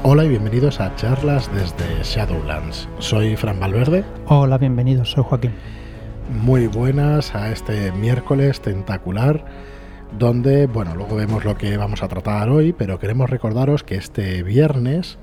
Hola y bienvenidos a charlas desde Shadowlands. Soy Fran Valverde. Hola, bienvenidos, soy Joaquín. Muy buenas a este miércoles tentacular, donde, bueno, luego vemos lo que vamos a tratar hoy, pero queremos recordaros que este viernes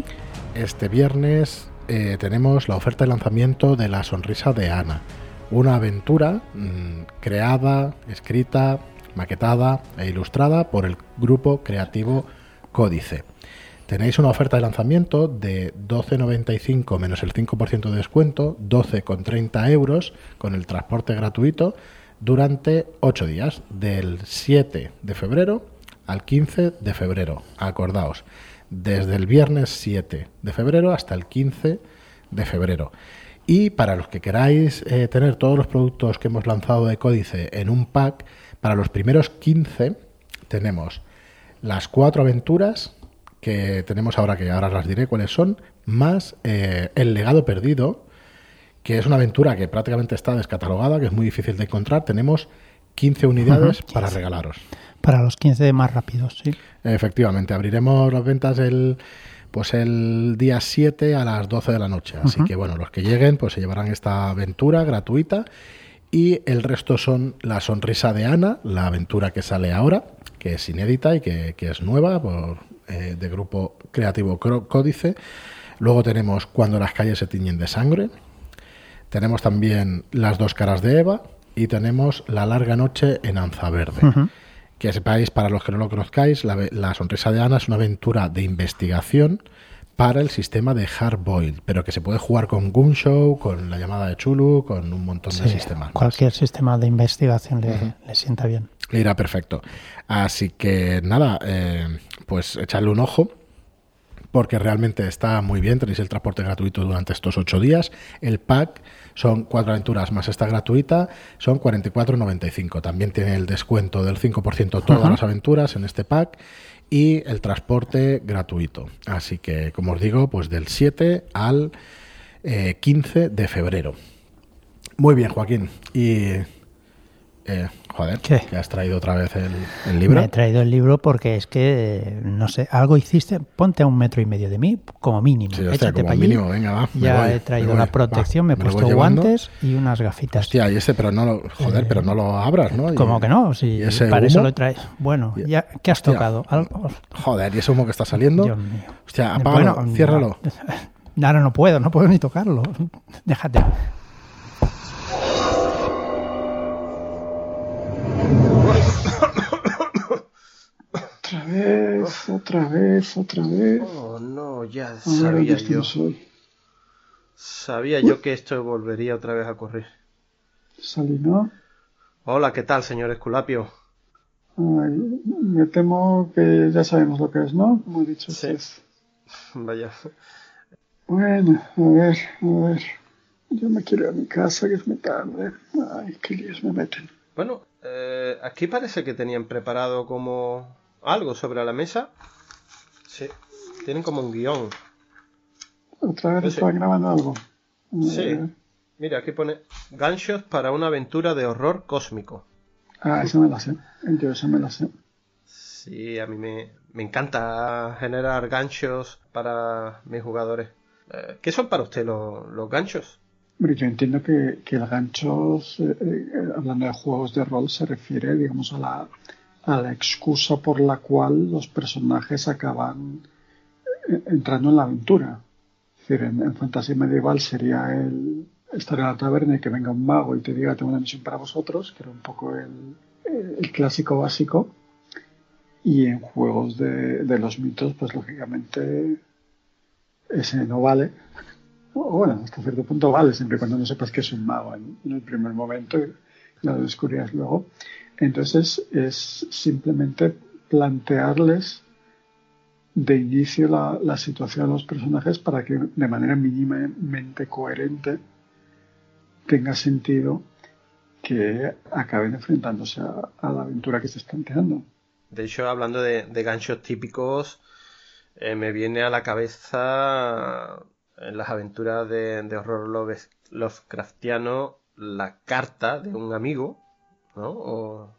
tenemos la oferta de lanzamiento de La Sonrisa de Ana, una aventura creada, escrita, maquetada e ilustrada por el grupo creativo Códice. Tenéis una oferta de lanzamiento de 12,95 menos el 5% de descuento, 12,30 euros con el transporte gratuito durante 8 días, del 7 de febrero al 15 de febrero. Acordaos, desde el viernes 7 de febrero hasta el 15 de febrero. Y para los que queráis tener todos los productos que hemos lanzado de Códice en un pack, para los primeros 15 tenemos las 4 aventuras que tenemos ahora, que ahora las diré cuáles son, más El Legado Perdido, que es una aventura que prácticamente está descatalogada, que es muy difícil de encontrar. Tenemos 15 unidades para regalaros. Para los 15 más rápidos, sí. Efectivamente, abriremos las ventas el día 7 a las 12 de la noche. Así que, bueno, los que lleguen pues se llevarán esta aventura gratuita. Y el resto son La Sonrisa de Ana, la aventura que sale ahora, que es inédita y que es nueva, de grupo creativo Códice. Luego tenemos Cuando las calles se tiñen de sangre. Tenemos también Las dos caras de Eva. Y tenemos La larga noche en Anza Verde. Que sepáis, para los que no lo conozcáis, la Sonrisa de Ana es una aventura de investigación para el sistema de Hardboiled, pero que se puede jugar con Gunshow, con la llamada de Chulu, con un montón de sistemas. Cualquier sistema de investigación le sienta bien. Le irá perfecto. Así que nada, pues echadle un ojo, porque realmente está muy bien. Tenéis el transporte gratuito durante estos 8 días. El pack son 4 aventuras más esta gratuita, son 44,95. También tiene el descuento del 5% todas las aventuras en este pack y el transporte gratuito. Así que, como os digo, pues del 7 al 15 de febrero. Muy bien, Joaquín. Y... joder, ¿qué? ¿Que has traído otra vez el libro? Me he traído el libro porque es que, no sé, algo hiciste. Ponte a 1,5 metros de mí, como mínimo. Sí, hostia, échate como para mínimo, allí. venga, va. Ya he traído la protección, me he puesto guantes y unas gafitas. Hostia, y ese, pero no lo, pero no lo abras, ¿no? ¿Cómo que no? Si para humo? eso lo traes. Bueno, ya, ¿qué has tocado? ¿Algo? Joder, ¿y ese humo que está saliendo? Dios mío. Hostia, apágalo, bueno, ciérralo. No, ahora no puedo ni tocarlo. Déjate. Otra vez. Oh, no, ya Ahora sabía yo. Sabía yo que esto volvería otra vez a ocurrir. Salí, ¿no? Hola, ¿qué tal, señor Esculapio? Ay, me temo que ya sabemos lo que es, ¿no? Como he dicho. Sí. Pues. Vaya. Bueno, a ver. Yo me quiero ir a mi casa, que es muy tarde. Ay, qué líos me meten. Bueno, aquí parece que tenían preparado como algo sobre la mesa. Sí, tienen como un guión. ¿Otra vez estaban grabando algo? Sí, mira, aquí pone ganchos para una aventura de horror cósmico. Ah, esa me la sé. Yo esa me la sé. Sí, a mí me encanta generar ganchos para mis jugadores. ¿Qué son para usted los ganchos? Hombre, yo entiendo que el gancho, hablando de juegos de rol, se refiere, digamos, a la excusa por la cual los personajes acaban entrando en la aventura. Es decir, en fantasía medieval sería estar en la taberna y que venga un mago y te diga: tengo una misión para vosotros, que era un poco el clásico básico. Y en juegos de los mitos, pues lógicamente ese no vale. Bueno, hasta cierto punto vale, siempre y cuando no sepas que es un mago en el primer momento y lo descubrirás luego. Entonces es simplemente plantearles de inicio la situación a los personajes para que de manera mínimamente coherente tenga sentido que acaben enfrentándose a la aventura que se están planteando. De hecho, hablando de ganchos típicos, me viene a la cabeza en las aventuras de horror Lovecraftiano la carta de un amigo, ¿no?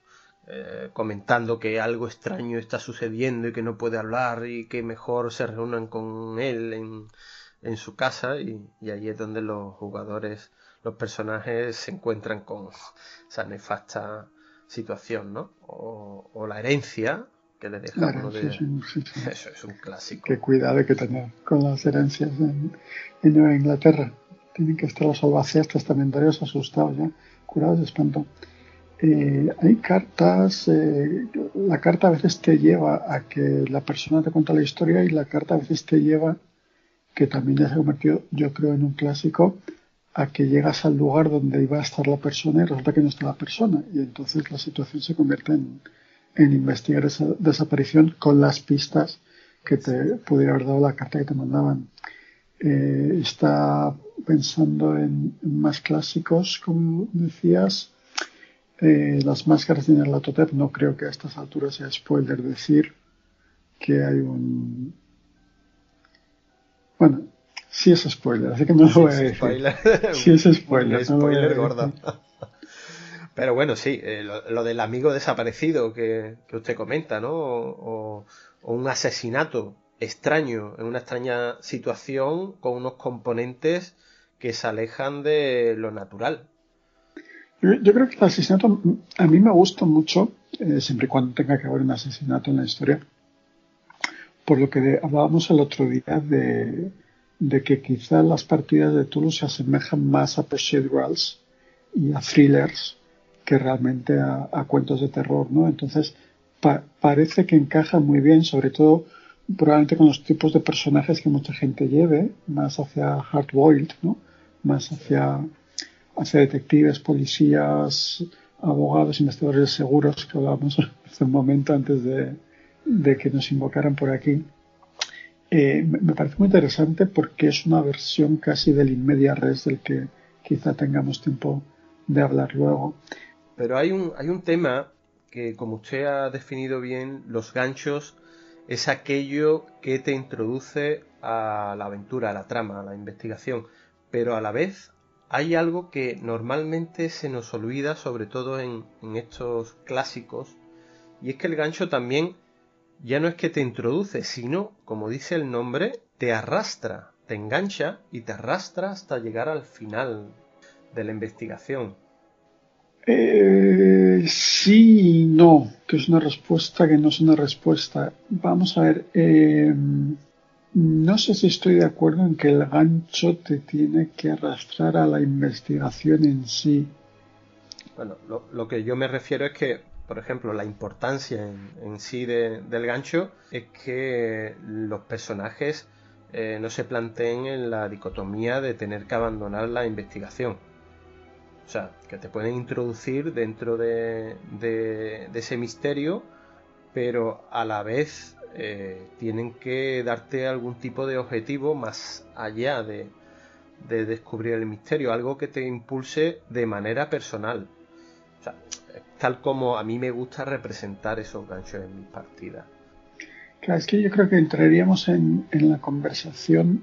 comentando que algo extraño está sucediendo y que no puede hablar y que mejor se reúnan con él en su casa, y ahí es donde los jugadores, los personajes se encuentran con esa nefasta situación, ¿no? O la herencia que le deja uno de... Sí. Eso es un clásico. Qué cuidado hay que tener con las herencias en Nueva Inglaterra. Tienen que estar los albaceas testamentarios asustados ya, curados de espanto. Hay cartas, la carta a veces te lleva a que la persona te cuenta la historia, y la carta a veces te lleva, que también ya se ha convertido, yo creo, en un clásico, a que llegas al lugar donde iba a estar la persona y resulta que no está la persona, y entonces la situación se convierte en investigar esa desaparición con las pistas que te pudiera haber dado la carta que te mandaban. Está pensando en más clásicos, como decías. Las máscaras de Nyarlathotep, no creo que a estas alturas sea spoiler decir que hay un... Bueno, sí es spoiler, así que no lo voy a decir. Sí es spoiler. Spoiler gordo. Pero bueno, sí, lo del amigo desaparecido que usted comenta, ¿no? O un asesinato extraño, en una extraña situación, con unos componentes que se alejan de lo natural. Yo creo que el asesinato a mí me gusta mucho, siempre y cuando tenga que haber un asesinato en la historia, por lo que hablábamos el otro día de que quizá las partidas de Cthulhu se asemejan más a procedurals y a thrillers que realmente a cuentos de terror, ¿no? Entonces parece que encaja muy bien, sobre todo probablemente con los tipos de personajes que mucha gente lleve, más hacia hard-boiled, ¿no? Más hacia detectives, policías, abogados, investigadores de seguros, que hablábamos hace un momento antes de que nos invocaran por aquí. Me parece muy interesante porque es una versión casi del in media res del que quizá tengamos tiempo de hablar luego. Pero hay un tema que, como usted ha definido bien, los ganchos es aquello que te introduce a la aventura, a la trama, a la investigación, pero a la vez hay algo que normalmente se nos olvida, sobre todo en estos clásicos, y es que el gancho también ya no es que te introduce, sino, como dice el nombre, te arrastra, te engancha y te arrastra hasta llegar al final de la investigación. Sí y no, que es una respuesta que no es una respuesta. Vamos a ver, no sé si estoy de acuerdo en que el gancho te tiene que arrastrar a la investigación en sí. Bueno, lo que yo me refiero es que, por ejemplo, la importancia en sí del gancho es que los personajes no se planteen en la dicotomía de tener que abandonar la investigación. O sea, que te pueden introducir dentro de ese misterio, pero a la vez tienen que darte algún tipo de objetivo más allá de descubrir el misterio, algo que te impulse de manera personal. O sea, tal como a mí me gusta representar esos ganchos en mis partidas. Claro, es que yo creo que entraríamos en la conversación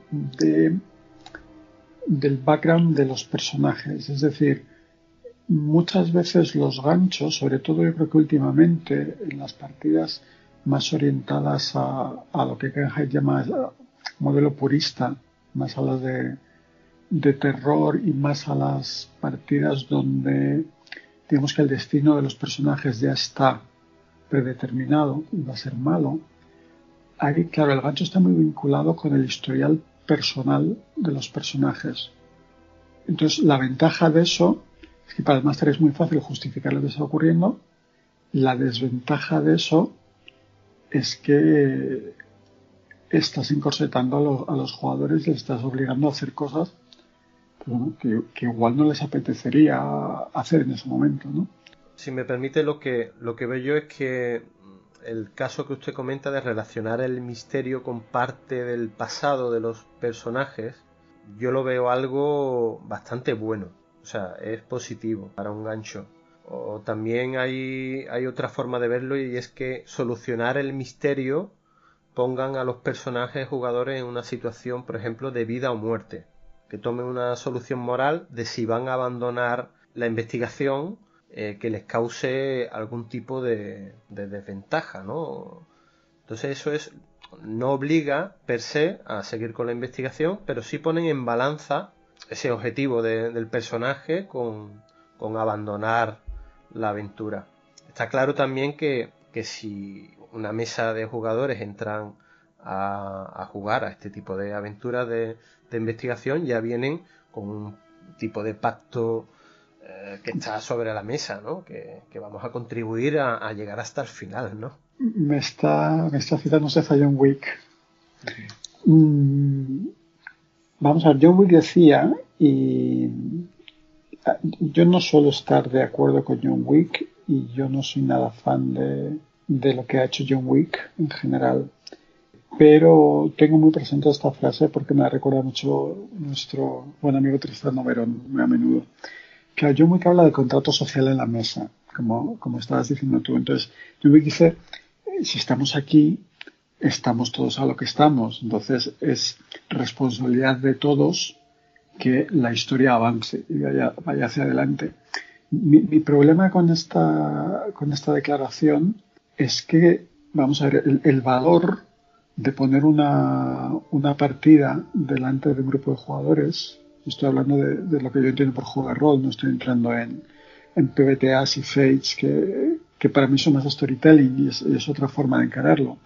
del background de los personajes. Es decir, muchas veces los ganchos, sobre todo yo creo que últimamente en las partidas más orientadas a lo que Genheit llama modelo purista, más a las de terror y más a las partidas donde digamos que el destino de los personajes ya está predeterminado y va a ser malo. Ahí, claro, el gancho está muy vinculado con el historial personal de los personajes. Entonces, la ventaja de eso es que para el máster es muy fácil justificar lo que está ocurriendo. La desventaja de eso es que estás encorsetando a los jugadores y les estás obligando a hacer cosas que igual no les apetecería hacer en ese momento, ¿no? Si me permite, lo que veo yo es que el caso que usted comenta de relacionar el misterio con parte del pasado de los personajes, yo lo veo algo bastante bueno. O sea, es positivo para un gancho. O también hay otra forma de verlo, y es que solucionar el misterio pongan a los personajes jugadores en una situación, por ejemplo, de vida o muerte. Que tomen una solución moral de si van a abandonar la investigación que les cause algún tipo de desventaja, ¿no? Entonces eso no obliga per se a seguir con la investigación, pero sí ponen en balanza ese objetivo del personaje con abandonar la aventura. Está claro también que si una mesa de jugadores entran a jugar a este tipo de aventuras de investigación, ya vienen con un tipo de pacto que está sobre la mesa, ¿no? Que vamos a contribuir a llegar hasta el final, ¿no? Me está citando usted a John Wick. Vamos a ver, John Wick decía, y yo no suelo estar de acuerdo con John Wick, y yo no soy nada fan de lo que ha hecho John Wick en general, pero tengo muy presente esta frase porque me la recuerda mucho nuestro buen amigo Tristán Noverón muy a menudo. Que John Wick habla de contrato social en la mesa, como estabas diciendo tú. Entonces, John Wick dice, si estamos aquí, estamos todos a lo que estamos. Entonces, es responsabilidad de todos que la historia avance y vaya hacia adelante. Mi problema con esta declaración es que, vamos a ver, el valor de poner una partida delante de un grupo de jugadores, estoy hablando de lo que yo entiendo por juego de rol, no estoy entrando en PBTAs y Fates, que para mí son más storytelling y es otra forma de encararlo.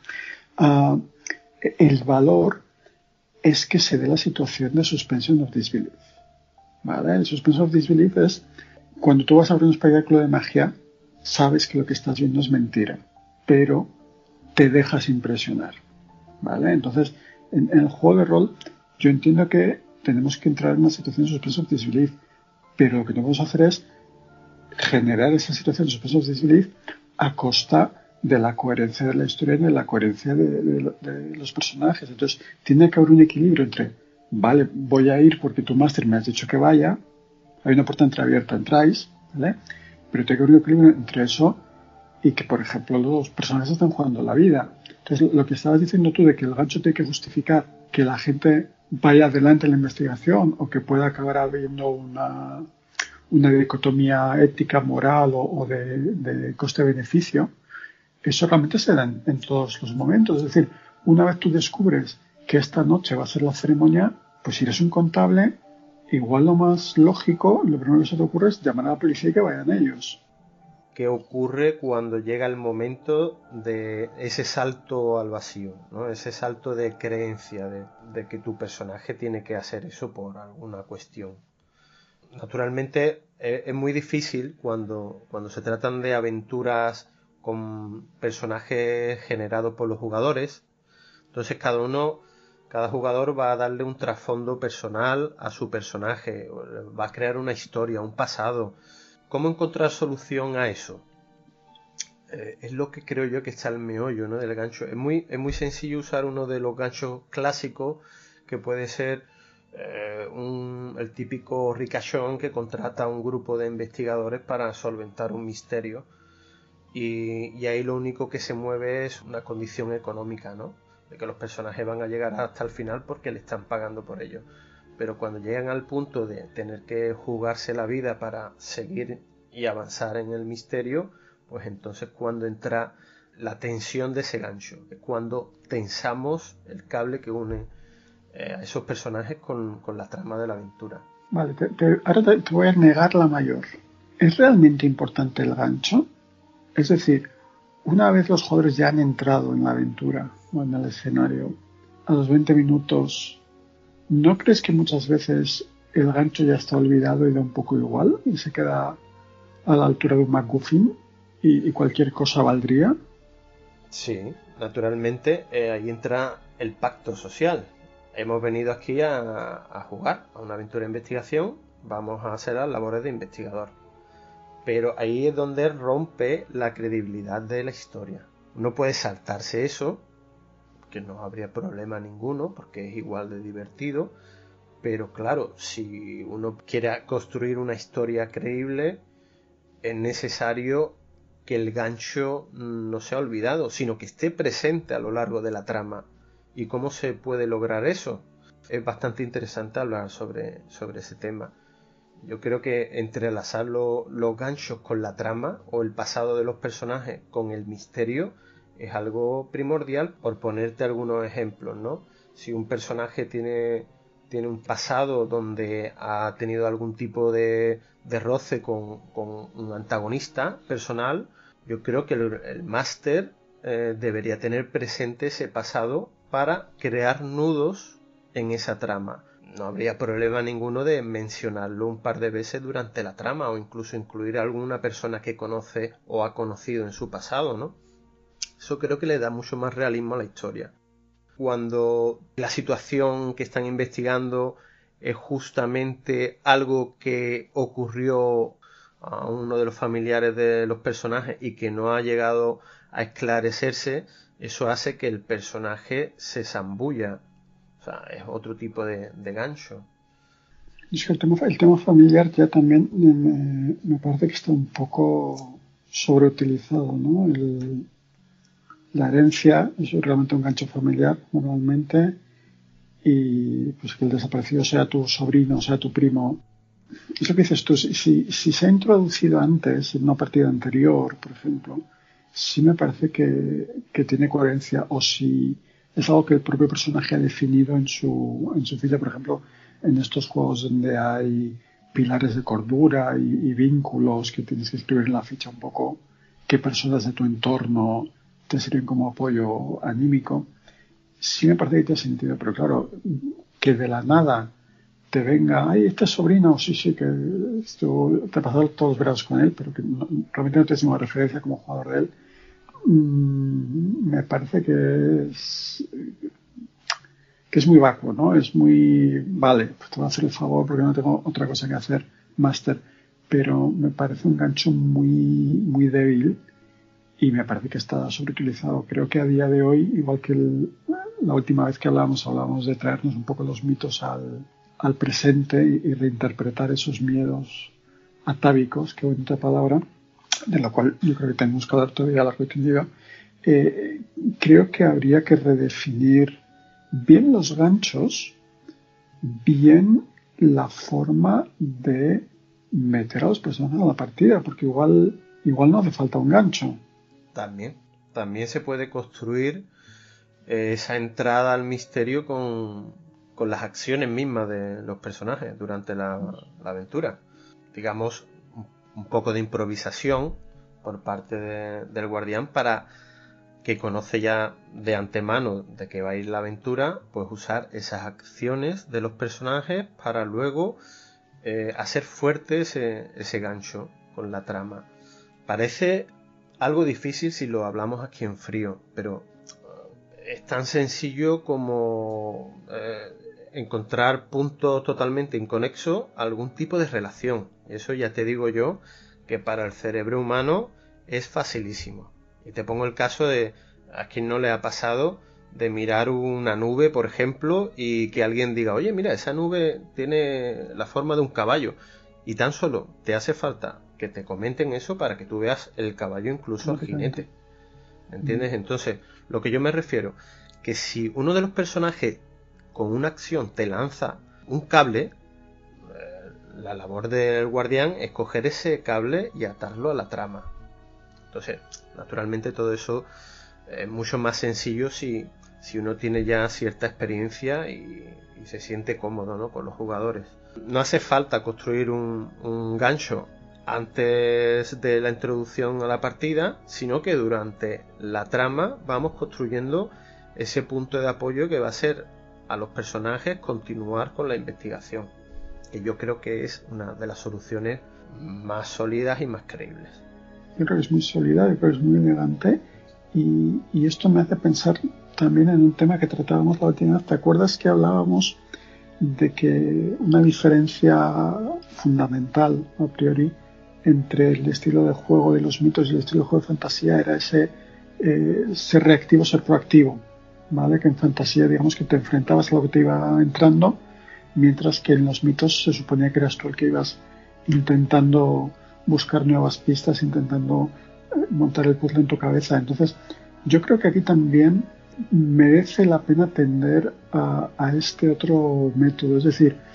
El valor es que se dé la situación de suspension of disbelief. ¿Vale? El suspension of disbelief es cuando tú vas a ver un espectáculo de magia, sabes que lo que estás viendo es mentira, pero te dejas impresionar. ¿Vale? Entonces, en el juego de rol, yo entiendo que tenemos que entrar en una situación de suspension of disbelief, pero lo que tenemos que hacer es generar esa situación de suspension of disbelief a costa de la coherencia de la historia y de la coherencia de los personajes. Entonces, tiene que haber un equilibrio entre, vale, voy a ir porque tu máster me has dicho que vaya, hay una puerta entreabierta, entráis, ¿vale? Pero tiene que haber un equilibrio entre eso y que, por ejemplo, los personajes están jugando la vida. Entonces, lo que estabas diciendo tú de que el gancho tiene que justificar que la gente vaya adelante en la investigación o que pueda acabar habiendo una dicotomía ética, moral o de coste-beneficio, eso realmente se da en todos los momentos. Es decir, una vez tú descubres que esta noche va a ser la ceremonia, pues si eres un contable, igual lo más lógico, lo primero que se te ocurre es llamar a la policía y que vayan ellos. ¿Qué ocurre cuando llega el momento de ese salto al vacío, ¿no? Ese salto de creencia de que tu personaje tiene que hacer eso por alguna cuestión? Naturalmente es muy difícil cuando se tratan de aventuras con personajes generados por los jugadores. Entonces cada jugador va a darle un trasfondo personal a su personaje, va a crear una historia, un pasado. ¿Cómo encontrar solución a eso? Es lo que creo yo que está el meollo, ¿no? Del gancho. Es muy sencillo usar uno de los ganchos clásicos, que puede ser el típico ricachón que contrata a un grupo de investigadores para solventar un misterio, y ahí lo único que se mueve es una condición económica, ¿no? De que los personajes van a llegar hasta el final porque le están pagando por ello. Pero cuando llegan al punto de tener que jugarse la vida para seguir y avanzar en el misterio, pues entonces cuando entra la tensión de ese gancho, es cuando tensamos el cable que une a esos personajes con la trama de la aventura. Vale, ahora te voy a negar la mayor. ¿Es realmente importante el gancho? Es decir, una vez los jugadores ya han entrado en la aventura o en el escenario, a los 20 minutos, ¿no crees que muchas veces el gancho ya está olvidado y da un poco igual y se queda a la altura de un MacGuffin y cualquier cosa valdría? Sí, naturalmente ahí entra el pacto social. Hemos venido aquí a jugar a una aventura de investigación, vamos a hacer las labores de investigador. Pero ahí es donde rompe la credibilidad de la historia. Uno puede saltarse eso, que no habría problema ninguno, porque es igual de divertido. Pero claro, si uno quiere construir una historia creíble, es necesario que el gancho no sea olvidado, sino que esté presente a lo largo de la trama. ¿Y cómo se puede lograr eso? Es bastante interesante hablar sobre ese tema. Yo creo que entrelazar los ganchos con la trama o el pasado de los personajes con el misterio es algo primordial, por ponerte algunos ejemplos, ¿no? Si un personaje tiene un pasado donde ha tenido algún tipo de roce con un antagonista personal, yo creo que el máster debería tener presente ese pasado para crear nudos en esa trama. No habría problema ninguno de mencionarlo un par de veces durante la trama, o incluso incluir a alguna persona que conoce o ha conocido en su pasado, ¿no? Eso creo que le da mucho más realismo a la historia. Cuando la situación que están investigando es justamente algo que ocurrió a uno de los familiares de los personajes y que no ha llegado a esclarecerse, eso hace que el personaje se zambulla. O sea, es otro tipo de gancho. Es que el tema familiar ya también me parece que está un poco sobreutilizado, ¿no? La herencia es realmente un gancho familiar normalmente, y pues que el desaparecido sea tu sobrino, sea tu primo. Eso que dices tú, si se ha introducido antes, en una partida anterior, por ejemplo, sí me parece que tiene coherencia, o si es algo que el propio personaje ha definido en su ficha, por ejemplo, en estos juegos donde hay pilares de cordura y vínculos que tienes que escribir en la ficha un poco qué personas de tu entorno te sirven como apoyo anímico. Sí me parece que tiene sentido, pero claro, que de la nada te venga, ay, este es sobrino, sí, que esto, te ha pasado todos los veranos con él, pero que realmente no tienes ninguna referencia como jugador de él, me parece que es muy vacuo, ¿no? Es muy, vale, pues te voy a hacer el favor porque no tengo otra cosa que hacer, máster, pero me parece un gancho muy, muy débil y me parece que está sobreutilizado. Creo que a día de hoy, igual que la última vez que hablábamos de traernos un poco los mitos al presente y reinterpretar esos miedos atávicos, qué bonita palabra, de la cual yo creo que tenemos que hablar todavía largo y tendido. Creo que habría que redefinir bien los ganchos, bien la forma de meter a los personajes a la partida, porque igual no hace falta un gancho. También se puede construir esa entrada al misterio con las acciones mismas de los personajes durante la aventura. Digamos, un poco de improvisación por parte del guardián, para que conoce ya de antemano de que va a ir la aventura, pues usar esas acciones de los personajes para luego hacer fuerte ese gancho con la trama. Parece algo difícil si lo hablamos aquí en frío, pero es tan sencillo como encontrar puntos totalmente inconexos a algún tipo de relación. Eso ya te digo yo que para el cerebro humano es facilísimo. Y te pongo el caso de a quien no le ha pasado de mirar una nube, por ejemplo, y que alguien diga, oye, mira, esa nube tiene la forma de un caballo, y tan solo te hace falta que te comenten eso para que tú veas el caballo, incluso al jinete. ¿Entiendes? Entonces, lo que yo me refiero, que si uno de los personajes con una acción te lanza un cable, la labor del guardián es coger ese cable y atarlo a la trama. Entonces, naturalmente todo eso es mucho más sencillo si uno tiene ya cierta experiencia y se siente cómodo, ¿no?, con los jugadores. No hace falta construir un gancho antes de la introducción a la partida, sino que durante la trama vamos construyendo ese punto de apoyo que va a ser a los personajes continuar con la investigación, que yo creo que es una de las soluciones más sólidas y más creíbles. Yo creo que es muy sólida, yo creo que es muy elegante, y esto me hace pensar también en un tema que tratábamos la última vez. ¿Te acuerdas que hablábamos de que una diferencia fundamental a priori entre el estilo de juego de los mitos y el estilo de juego de fantasía era ese ser reactivo, ser proactivo, ¿vale? Que en fantasía, digamos, que te enfrentabas a lo que te iba entrando, mientras que en los mitos se suponía que eras tú el que ibas intentando buscar nuevas pistas, intentando montar el puzzle en tu cabeza. Entonces, yo creo que aquí también merece la pena tender a este otro método. Es decir,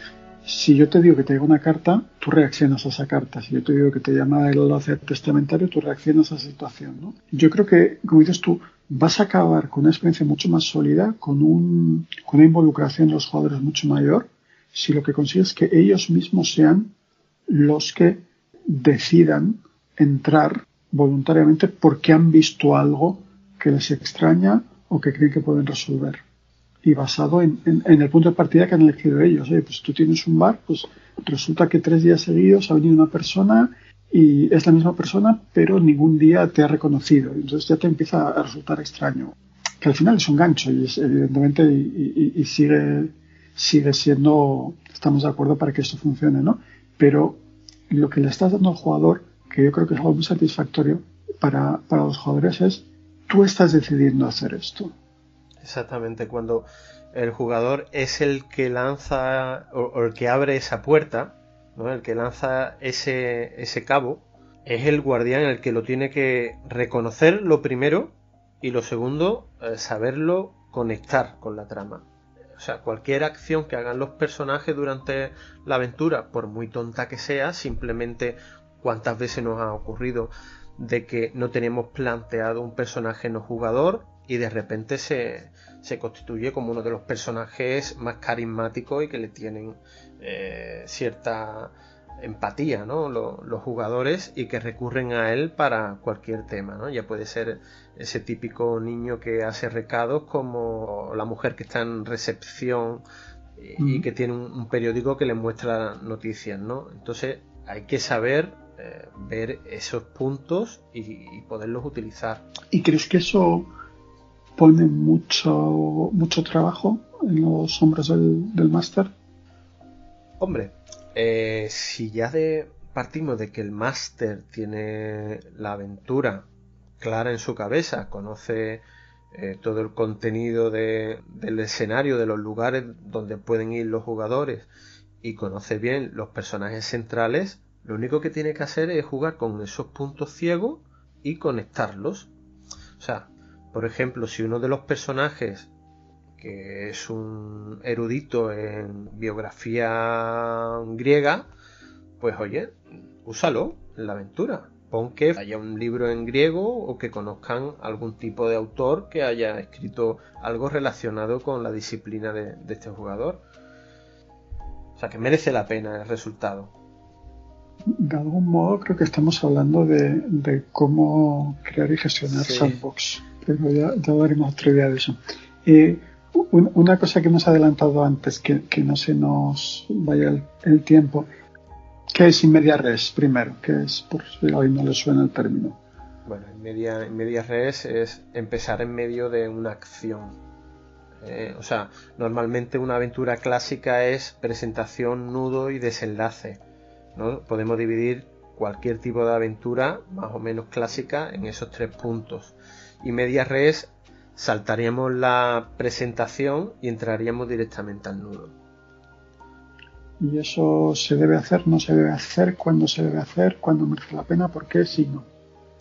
Si yo te digo que te llega una carta, tú reaccionas a esa carta. Si yo te digo que te llama el hacer testamentario, tú reaccionas a esa situación, ¿no? Yo creo que, como dices tú, vas a acabar con una experiencia mucho más sólida, con una involucración de los jugadores mucho mayor, si lo que consigues es que ellos mismos sean los que decidan entrar voluntariamente porque han visto algo que les extraña o que creen que pueden resolver. Y basado en el punto de partida que han elegido ellos. Pues tú tienes un bar, pues resulta que 3 días seguidos ha venido una persona y es la misma persona, pero ningún día te ha reconocido. Entonces ya te empieza a resultar extraño. Que al final es un gancho y es, evidentemente y sigue siendo, estamos de acuerdo para que esto funcione, ¿no? Pero lo que le estás dando al jugador, que yo creo que es algo muy satisfactorio para los jugadores, es tú estás decidiendo hacer esto. Exactamente, cuando el jugador es el que lanza o el que abre esa puerta, ¿no? El que lanza ese cabo, es el guardián el que lo tiene que reconocer lo primero y lo segundo, saberlo conectar con la trama. O sea, cualquier acción que hagan los personajes durante la aventura, por muy tonta que sea, simplemente cuántas veces nos ha ocurrido de que no tenemos planteado un personaje no jugador y de repente se constituye como uno de los personajes más carismáticos y que le tienen cierta empatía, ¿no? Los jugadores, y que recurren a él para cualquier tema, ¿no? Ya puede ser ese típico niño que hace recados, como la mujer que está en recepción y que tiene un periódico que le muestra noticias, ¿no? Entonces hay que saber ver esos puntos y poderlos utilizar. ¿Y crees que eso pone mucho trabajo en los hombros del máster? Hombre, si ya partimos de que el máster tiene la aventura clara en su cabeza, conoce todo el contenido del escenario, de los lugares donde pueden ir los jugadores, y conoce bien los personajes centrales, lo único que tiene que hacer es jugar con esos puntos ciegos y conectarlos. O sea, por ejemplo, si uno de los personajes, que es un erudito en biografía griega, pues oye, úsalo en la aventura. Pon que haya un libro en griego o que conozcan algún tipo de autor que haya escrito algo relacionado con la disciplina de este jugador. O sea, que merece la pena el resultado. De algún modo creo que estamos hablando de cómo crear y gestionar sandbox, pero ya daremos otro día de eso. Una cosa que hemos adelantado antes, que no se nos vaya el tiempo, ¿qué es in media res primero? ¿Qué es, por si a alguien no le suena el término? Bueno, in media res es empezar en medio de una acción. O sea, normalmente una aventura clásica es presentación, nudo y desenlace, ¿no? Podemos dividir cualquier tipo de aventura más o menos clásica en esos 3 puntos. Y media res, saltaríamos la presentación y entraríamos directamente al nudo. ¿Y eso se debe hacer, no se debe hacer? ¿Cuándo se debe hacer? ¿Cuándo merece la pena? ¿Por qué? Si no.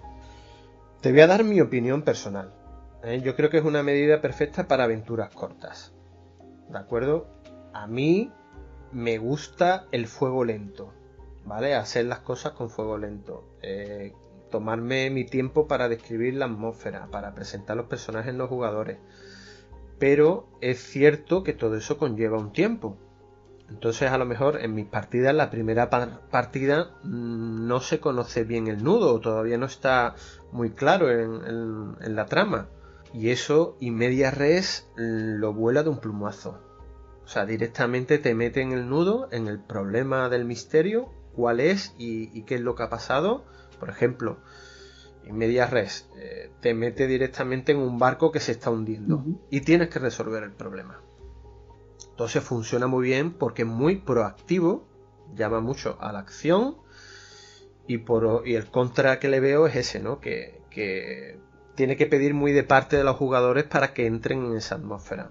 Te voy a dar mi opinión personal. Yo creo que es una medida perfecta para aventuras cortas. ¿De acuerdo? A mí me gusta el fuego lento, ¿vale? Hacer las cosas con fuego lento. Tomarme mi tiempo para describir la atmósfera, para presentar los personajes no jugadores. Pero es cierto que todo eso conlleva un tiempo. Entonces, a lo mejor en mis partidas, la primera partida no se conoce bien el nudo, todavía no está muy claro en la trama. Y eso, in media res, lo vuela de un plumazo. O sea, directamente te mete en el nudo, en el problema del misterio, cuál es y qué es lo que ha pasado. Por ejemplo, in media res, te mete directamente en un barco que se está hundiendo y tienes que resolver el problema. Entonces funciona muy bien porque es muy proactivo, llama mucho a la acción, y el contra que le veo es ese, ¿no? Que tiene que pedir muy de parte de los jugadores para que entren en esa atmósfera.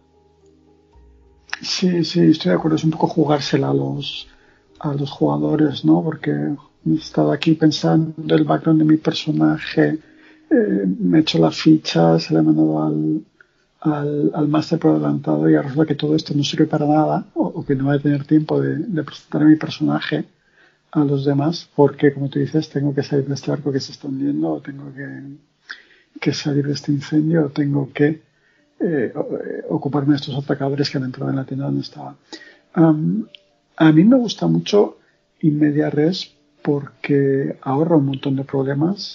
Sí, estoy de acuerdo. Es un poco jugársela a los jugadores, ¿no? Porque he estado aquí pensando el background de mi personaje, me he hecho la ficha, se la he mandado al máster por adelantado y ahora resulta que todo esto no sirve para nada o que no voy a tener tiempo de presentar a mi personaje a los demás porque, como tú dices, tengo que salir de este barco que se está hundiendo o tengo que salir de este incendio o tengo que ocuparme de estos atacadores que han entrado en la tienda donde estaba. A mí me gusta mucho In Media Res porque ahorra un montón de problemas,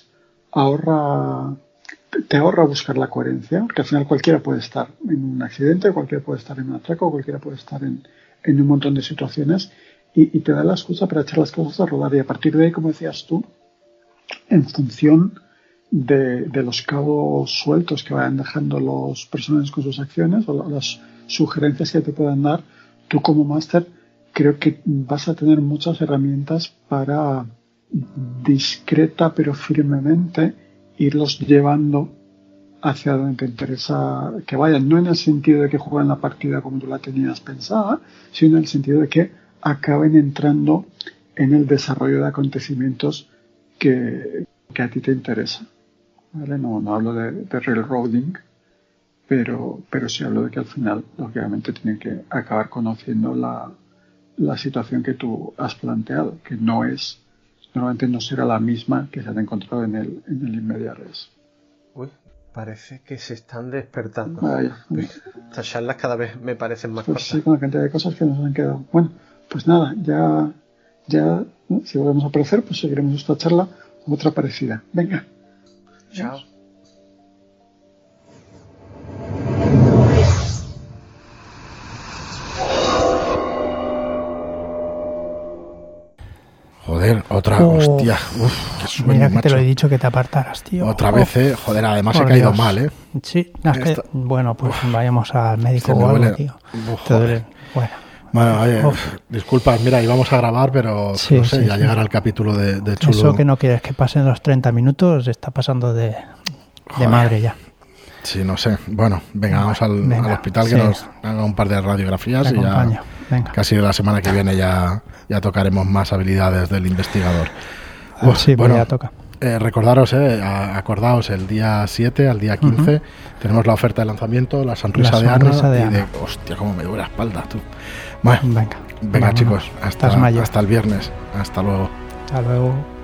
te ahorra buscar la coherencia, porque al final cualquiera puede estar en un accidente, cualquiera puede estar en un atraco, cualquiera puede estar en un montón de situaciones y te da la excusa para echar las cosas a rodar y a partir de ahí, como decías tú, en función de los cabos sueltos que vayan dejando los personajes con sus acciones o las sugerencias que te puedan dar, tú como máster creo que vas a tener muchas herramientas para discreta pero firmemente irlos llevando hacia donde te interesa que vayan, no en el sentido de que jueguen la partida como tú la tenías pensada, sino en el sentido de que acaben entrando en el desarrollo de acontecimientos que a ti te interesa. ¿Vale? No hablo de railroading, pero sí hablo de que al final, lógicamente, tienen que acabar conociendo la situación que tú has planteado, que normalmente no será la misma que se han encontrado en el In Media Res. Uy, parece que se están despertando. Vaya. Estas charlas cada vez me parecen más pues cortas. Sí, con la cantidad de cosas que nos han quedado. Bueno, pues nada, ya ¿no? Si volvemos a aparecer, pues seguiremos esta charla con otra parecida. Venga. Chao. Joder, otra, hostia, qué sueño, mira que macho. te lo he dicho que te apartaras, tío. Otra vez, joder, además he caído Dios. mal, Sí, es que, bueno, pues vayamos al médico me o algo, duele. tío. Uf, Te duele. Bueno. Bueno, oye, disculpa, mira, íbamos a grabar, pero Sí, no sé, sí, ya sí. llegará el capítulo de Chulo. Eso que no quieres que pasen los 30 minutos está pasando de Joder. madre ya. Sí, no sé. Bueno, venga, vamos al hospital que sí. nos haga un par de radiografías Te y ya acompaño. Venga. casi la semana que viene ya tocaremos más habilidades del investigador. Sí, bueno, ya toca. Recordaros, acordaos, el día 7 al día 15 tenemos la oferta de lanzamiento, la sonrisa de Ana. Y de, hostia, cómo me duele la espalda, tú. Bueno, venga Vámonos. chicos, hasta Estás mayor. el viernes. Hasta luego. Hasta luego.